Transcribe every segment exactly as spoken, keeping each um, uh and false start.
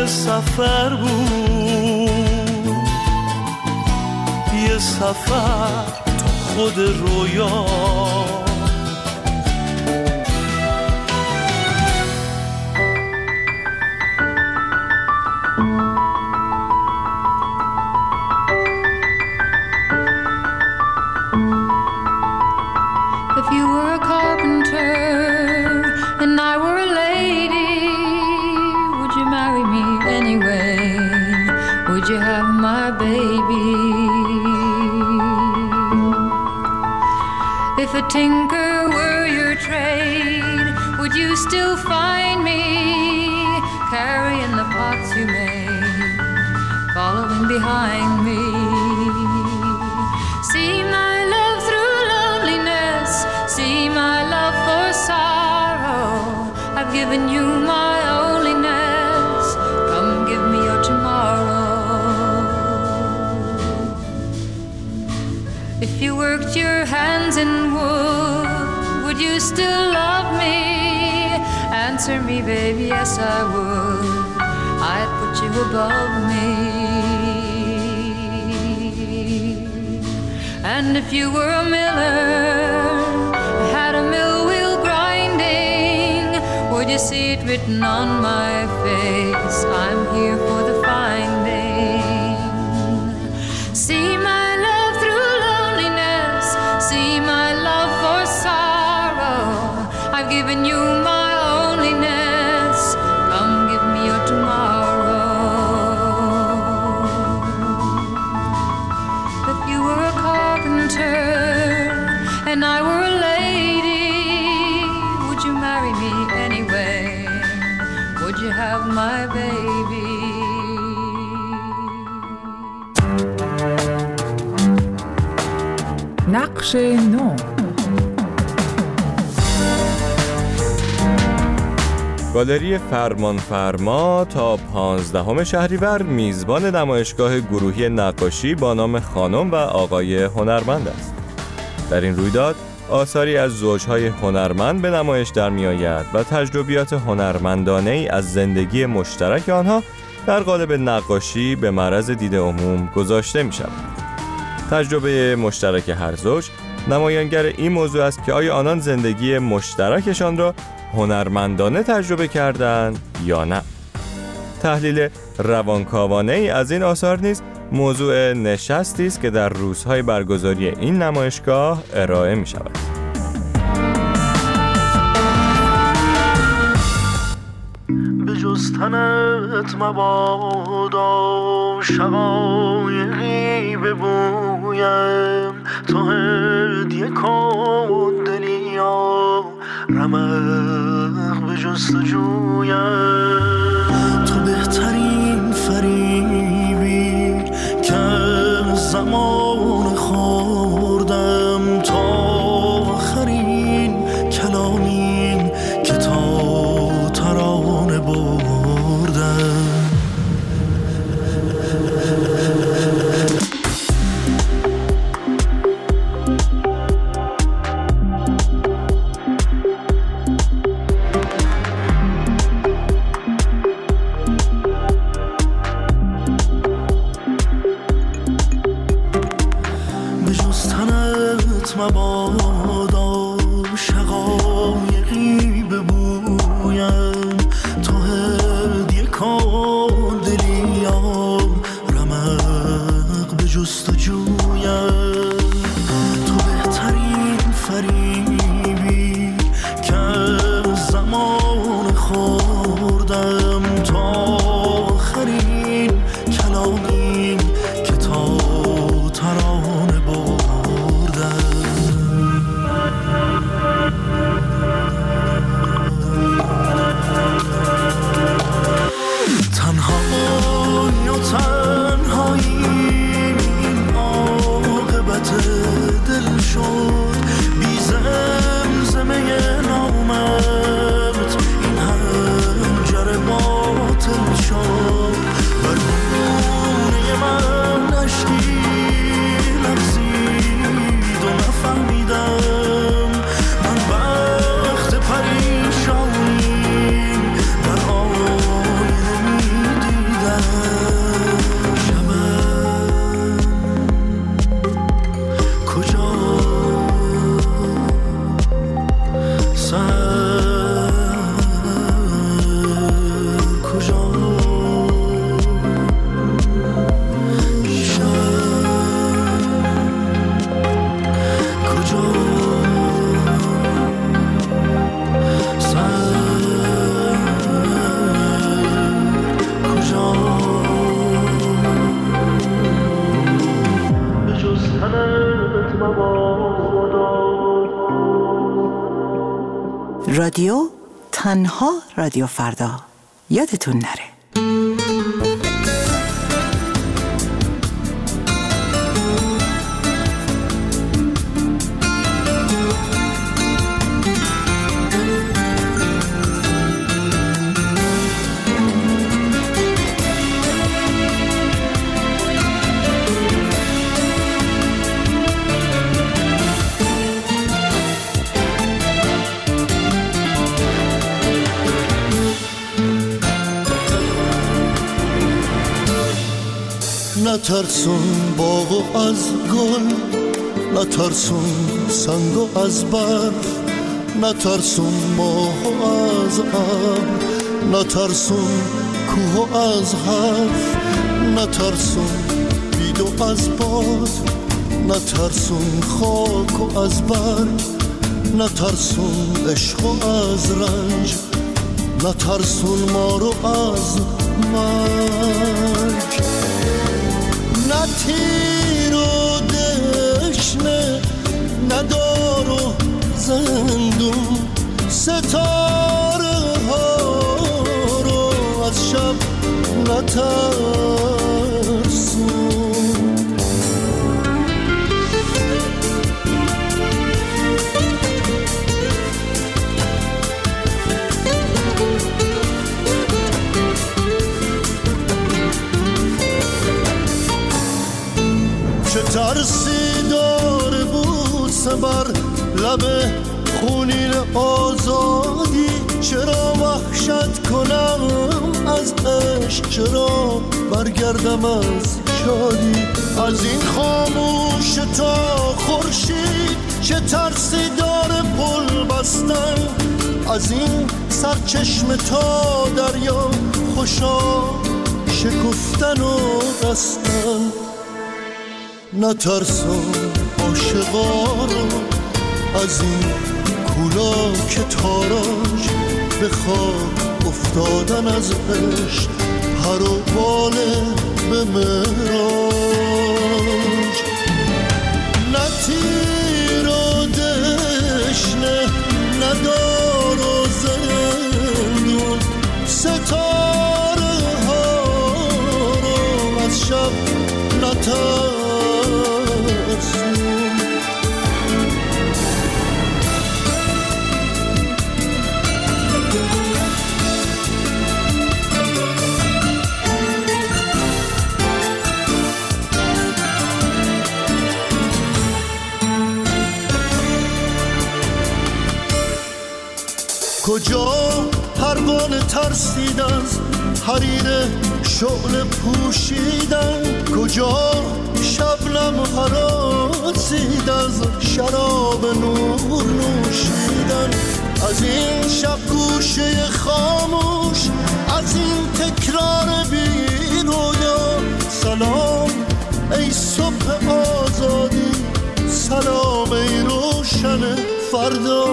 یه سفر بود، یه سفر تو خود رویا. If you were a carpenter and I were a lady, would you marry me anyway? Would you have my baby? If a tinker were your trade, would you still find me carrying the pots you made, following behind me? See my love through loneliness, see my love for sorrow. I've given you my onlyness, come give me your tomorrow. If you worked your hands in wood, would you still love me? Answer me, baby, yes I would. I'd put you above me. And if you were a miller, had a mill wheel grinding, would you see it written on my face? I'm here for the finding. See my love through loneliness, see my love for sorrow. I've given you my onlyness, come give me your tomorrow. If you were a carpenter and I were a lady, would you marry me anyway? Would you have my baby? نقش نو. گالری فرمانفرما تا پانزدهم شهریور میزبان نمایشگاه گروهی نقاشی با نام خانم و آقای هنرمند است. در این رویداد آثاری از زوجهای هنرمند به نمایش در می آید و تجربیات هنرمندانه‌ای از زندگی مشترک آنها در قالب نقاشی به معرض دید عموم گذاشته می شود. تجربه مشترک هر زوج نمایانگر این موضوع است که آیا آنان زندگی مشترکشان را هنرمندانه تجربه کردند یا نه. تحلیل روانکاوانه‌ای از این آثار نیز موضوع نشستی است که در روزهای برگزاری این نمایشگاه ارائه می شود. به جز تنت مبادا شقایقی ببویم، تو هدیه کن دلیا رمق به جستجویم. تو بهترین فریبی که زمان خوردم، تا آخرین کلامین که تا ترانه بردم. رادیو تنها رادیو فردا یادتون نره. نترسون باغو از گل، نترسون سنگو از برف، نترسون ماهو از ابر، نترسون کوهو از حرف، نترسون بیدو از باد، نترسون خاکو از برگ، نترسون عشقو از رنج، نترسون مارو از مرگ. نه تیر و دشنه، نه دار و زندون، ستاره ها رو از شب نترسون. چه ترسی داره بود سبر لب خونین آزادی، چرا وحشت کنم از عشق، چرا برگردم از شادی، از این خاموش تا خورشید، چه ترسی داره پل بستن، از این سرچشمه تا دریا خوشا شکفتن و رستن. نترسون عاشقا رو از این کولا که تاراج، به خاک افتادن از عشق هر و باله به مراج. نه تیر و دشنه، نه دار و زندون، ستاره ها رو از شب نترسون. کجا پروانه ترسید از حریر شعله پوشیدن، کجا شبنم هراسید از شراب نور نوشیدن، از این شب گوشه خاموش، از این تکرار بی رویا، سلام ای صبح آزادی، سلام ای روشن فردا.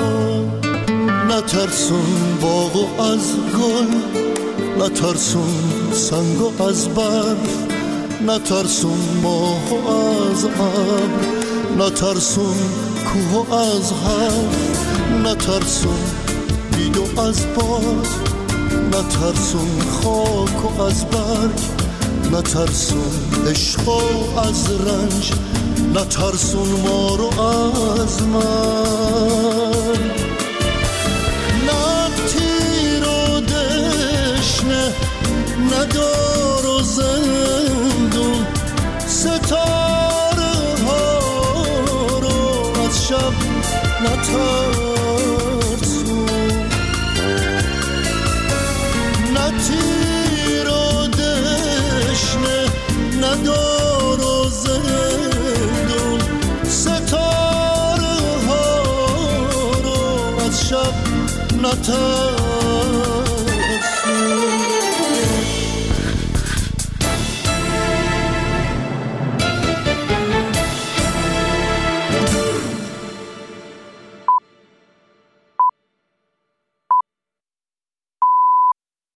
نترسون باغو از گل، نترسون سنگو از برف، نترسون ماهو از ابر، نترسون کوهو از حرف، نترسون بیدو از باد، نترسون خاکو از برگ، نترسون عشقو از رنج، نترسون مارو از مرگ. نه تیر و دشنه، نه دار و زندون، ستاره ها رو از شب نترسون. نه تیر و دشنه، نه دار و زندون، ستاره ها رو از شب نترسون.